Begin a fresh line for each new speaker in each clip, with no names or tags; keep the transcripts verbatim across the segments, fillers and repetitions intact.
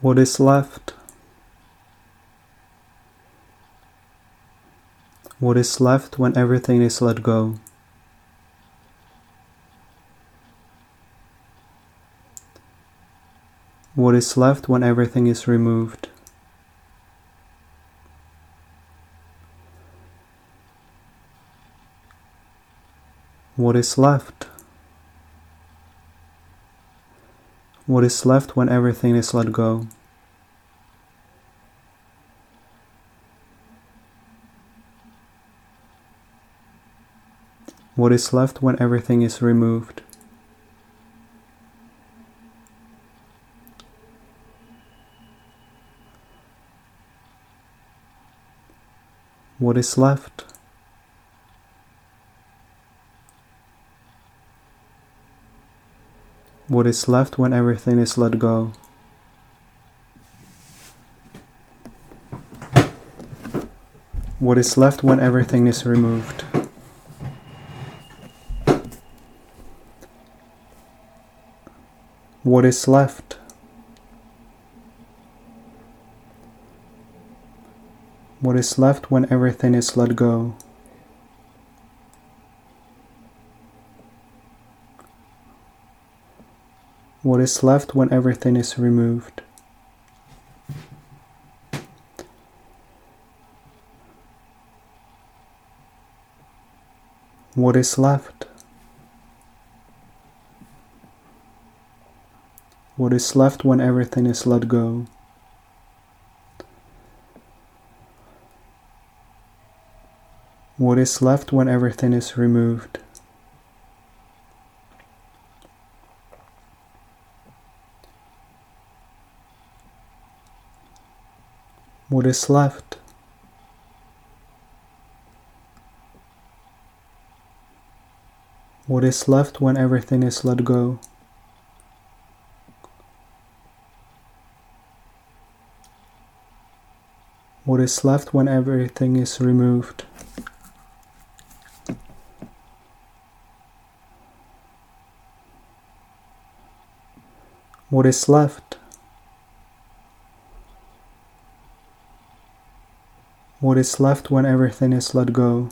What is left? What is left when everything is let go? What is left when everything is removed? What is left? What is left when everything is let go? What is left when everything is removed? What is left? What is left when everything is let go? What is left when everything is removed? What is left? What is left when everything is let go? What is left when everything is removed? What is left? What is left when everything is let go? What is left when everything is removed? What is left? What is left when everything is let go? What is left when everything is removed? What is left? What is left when everything is let go?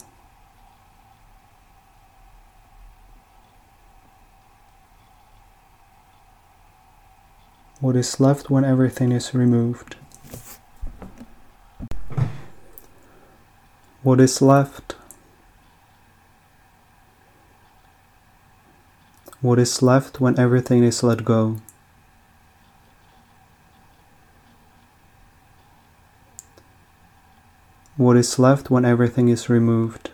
What is left when everything is removed? What is left? What is left when everything is let go? What is left when everything is removed?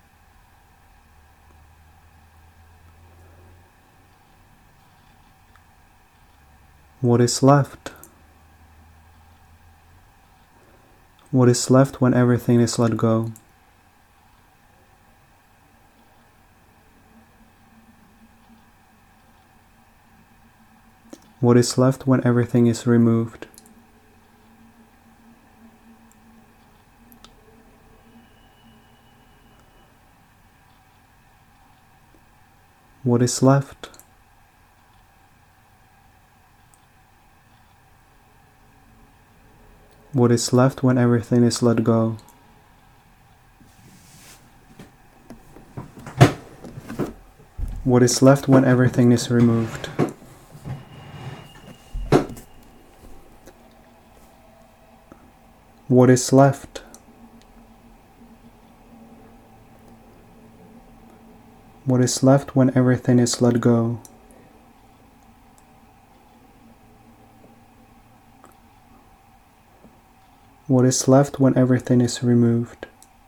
What is left? What is left when everything is let go? What is left when everything is removed? What is left? What is left when everything is let go? What is left when everything is removed? What is left? What is left when everything is let go? What is left when everything is removed?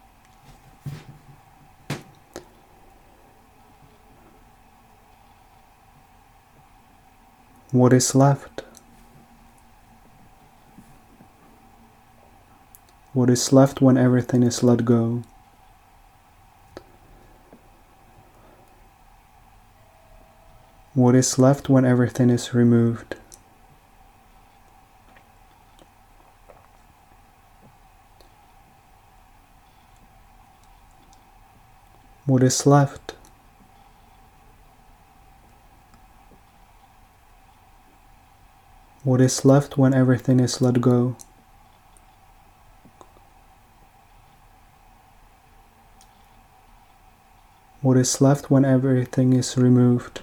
What is left? What is left when everything is let go? What is left when everything is removed? What is left? What is left when everything is let go? What is left when everything is removed?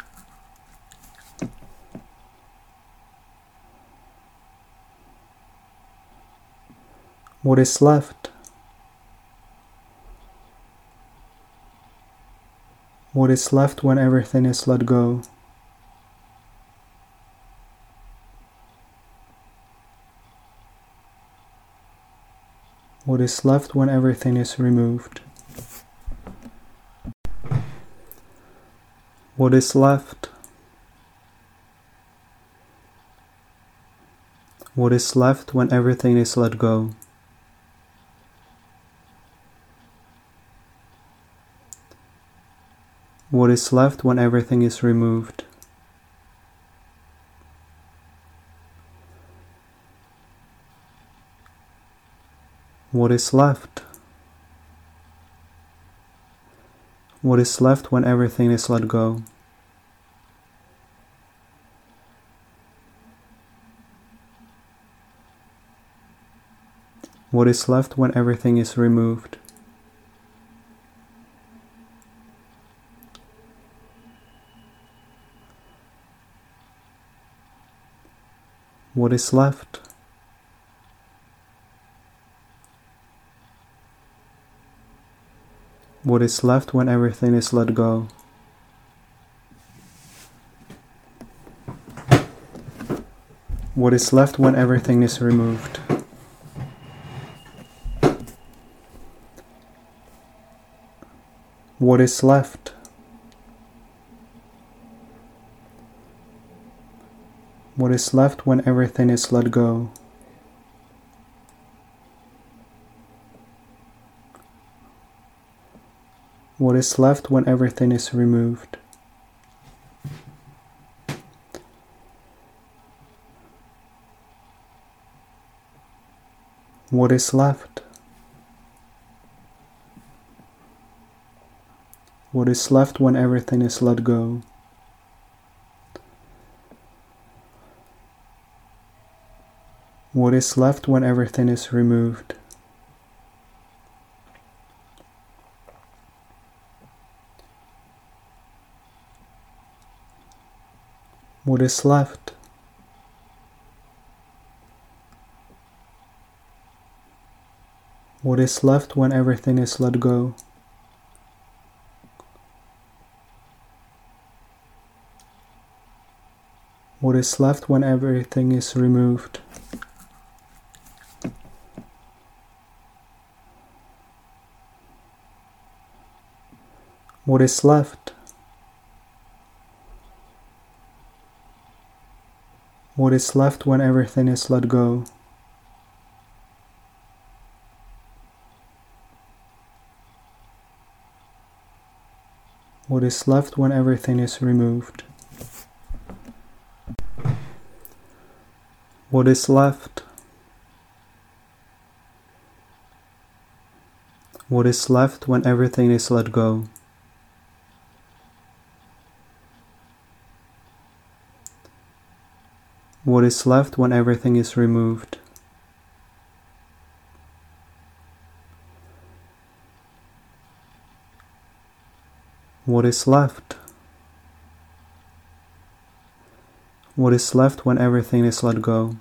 What is left? What is left when everything is let go? What is left when everything is removed? What is left? What is left when everything is let go? What is left when everything is removed? What is left? What is left when everything is let go? What is left when everything is removed? What is left? What is left when everything is let go? What is left when everything is removed? What is left? What is left when everything is let go? What is left when everything is removed? What is left? What is left when everything is let go? What is left when everything is removed? What is left? What is left when everything is let go? What is left when everything is removed? What is left? What is left when everything is let go? What is left when everything is removed? What is left? What is left when everything is let go? What is left when everything is removed? What is left? What is left when everything is let go?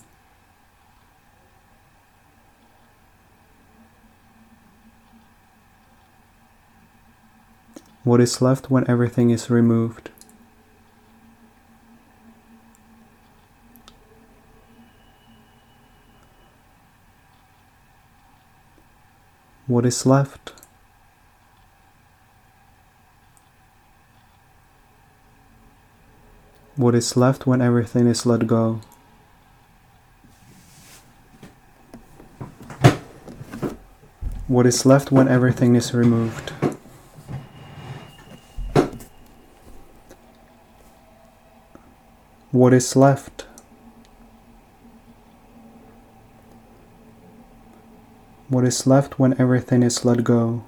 What is left when everything is removed? What is left? What is left when everything is let go? What is left when everything is removed? What is left? What is left when everything is let go?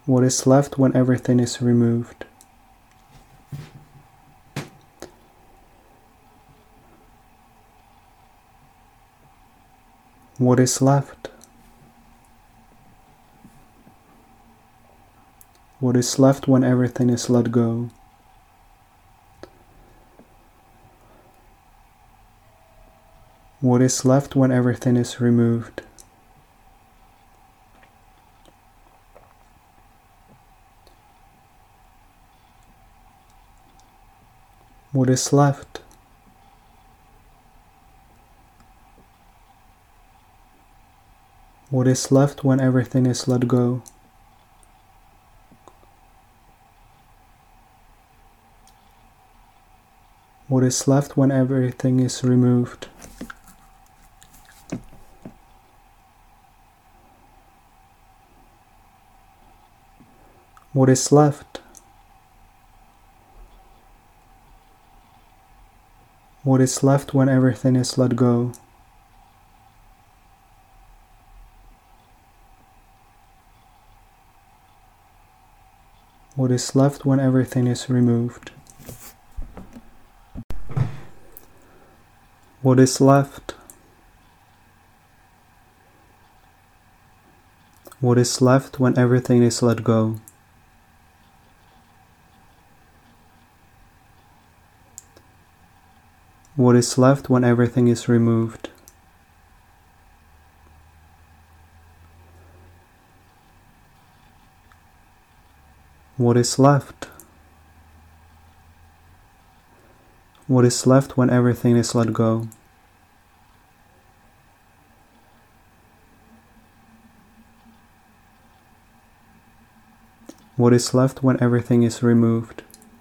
What is left when everything is removed? What is left? What is left when everything is let go? What is left when everything is removed? What is left? What is left when everything is let go? What is left when everything is removed? What is left? What is left when everything is let go? What is left when everything is removed? What is left? What is left when everything is let go? What is left when everything is removed? What is left? What is left when everything is let go? What is left when everything is removed?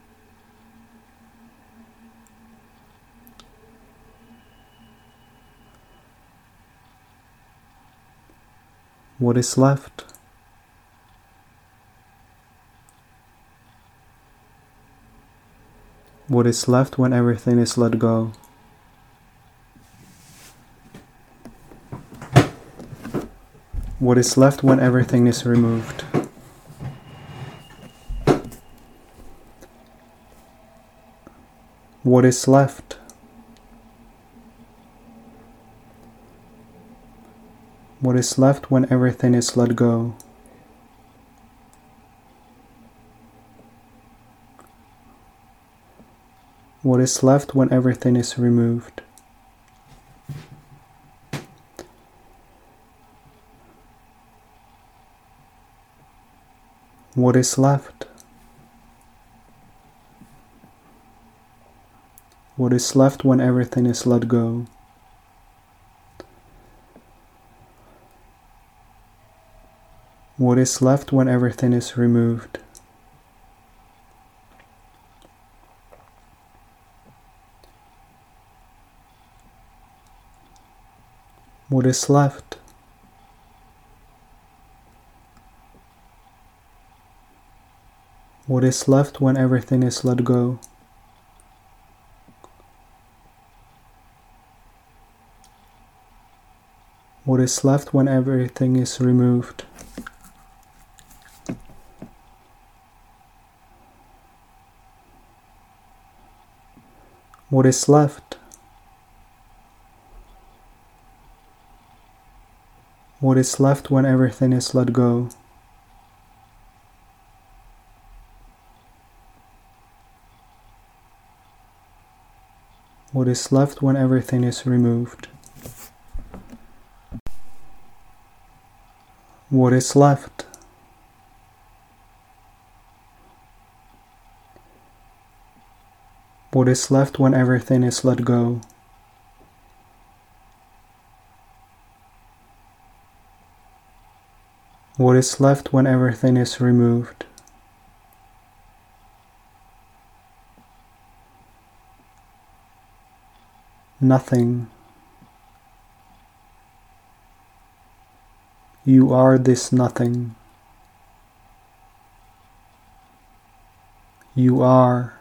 What is left? What is left when everything is let go? What is left when everything is removed? What is left? What is left when everything is let go? What is left when everything is removed? What is left? What is left when everything is let go? What is left when everything is removed? What is left? What is left when everything is let go? What is left when everything is removed? What is left? What is left when everything is let go? What is left when everything is removed? What is left? What is left when everything is let go? What is left when everything is removed? Nothing. You are this nothing. You are.